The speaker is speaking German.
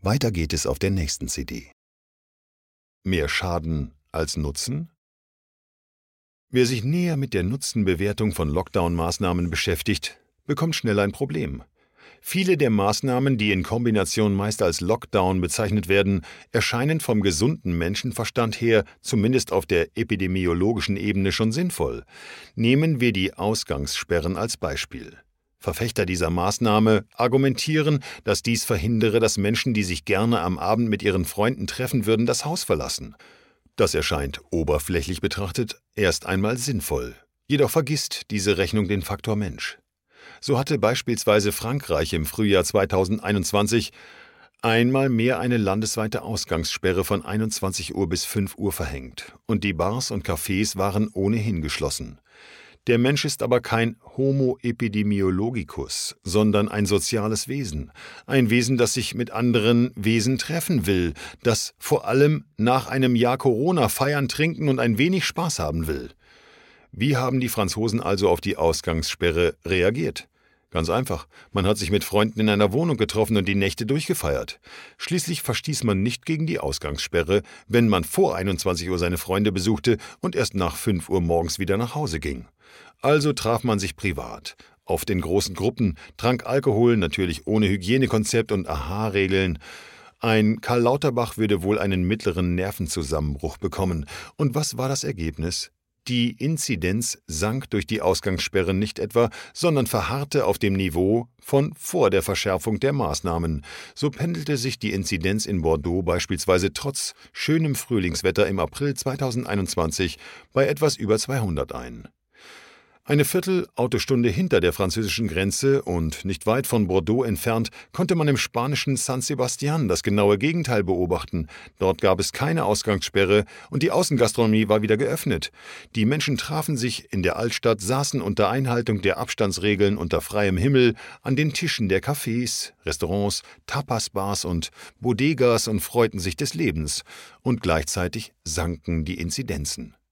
Weiter geht es auf der nächsten CD. Mehr Schaden als Nutzen? Wer sich näher mit der Nutzenbewertung von Lockdown-Maßnahmen beschäftigt, bekommt schnell ein Problem. Viele der Maßnahmen, die in Kombination meist als Lockdown bezeichnet werden, erscheinen vom gesunden Menschenverstand her, zumindest auf der epidemiologischen Ebene, schon sinnvoll. Nehmen wir die Ausgangssperren als Beispiel. Verfechter dieser Maßnahme argumentieren, dass dies verhindere, dass Menschen, die sich gerne am Abend mit ihren Freunden treffen würden, das Haus verlassen. Das erscheint, oberflächlich betrachtet, erst einmal sinnvoll. Jedoch vergisst diese Rechnung den Faktor Mensch. So hatte beispielsweise Frankreich im Frühjahr 2021 einmal mehr eine landesweite Ausgangssperre von 21 Uhr bis 5 Uhr verhängt, und die Bars und Cafés waren ohnehin geschlossen. Der Mensch ist aber kein Homo epidemiologicus, sondern ein soziales Wesen. Ein Wesen, das sich mit anderen Wesen treffen will, das vor allem nach einem Jahr Corona feiern, trinken und ein wenig Spaß haben will. Wie haben die Franzosen also auf die Ausgangssperre reagiert? Ganz einfach, man hat sich mit Freunden in einer Wohnung getroffen und die Nächte durchgefeiert. Schließlich verstieß man nicht gegen die Ausgangssperre, wenn man vor 21 Uhr seine Freunde besuchte und erst nach 5 Uhr morgens wieder nach Hause ging. Also traf man sich privat, oft in großen Gruppen, trank Alkohol, natürlich ohne Hygienekonzept und Aha-Regeln. Ein Karl Lauterbach würde wohl einen mittleren Nervenzusammenbruch bekommen. Und was war das Ergebnis? Die Inzidenz sank durch die Ausgangssperren nicht etwa, sondern verharrte auf dem Niveau von vor der Verschärfung der Maßnahmen. So pendelte sich die Inzidenz in Bordeaux beispielsweise trotz schönem Frühlingswetter im April 2021 bei etwas über 200 ein. Eine Viertelautostunde hinter der französischen Grenze und nicht weit von Bordeaux entfernt konnte man im spanischen San Sebastián das genaue Gegenteil beobachten. Dort gab es keine Ausgangssperre und die Außengastronomie war wieder geöffnet. Die Menschen trafen sich in der Altstadt, saßen unter Einhaltung der Abstandsregeln unter freiem Himmel an den Tischen der Cafés, Restaurants, Tapasbars und Bodegas und freuten sich des Lebens. Und gleichzeitig sanken die Inzidenzen.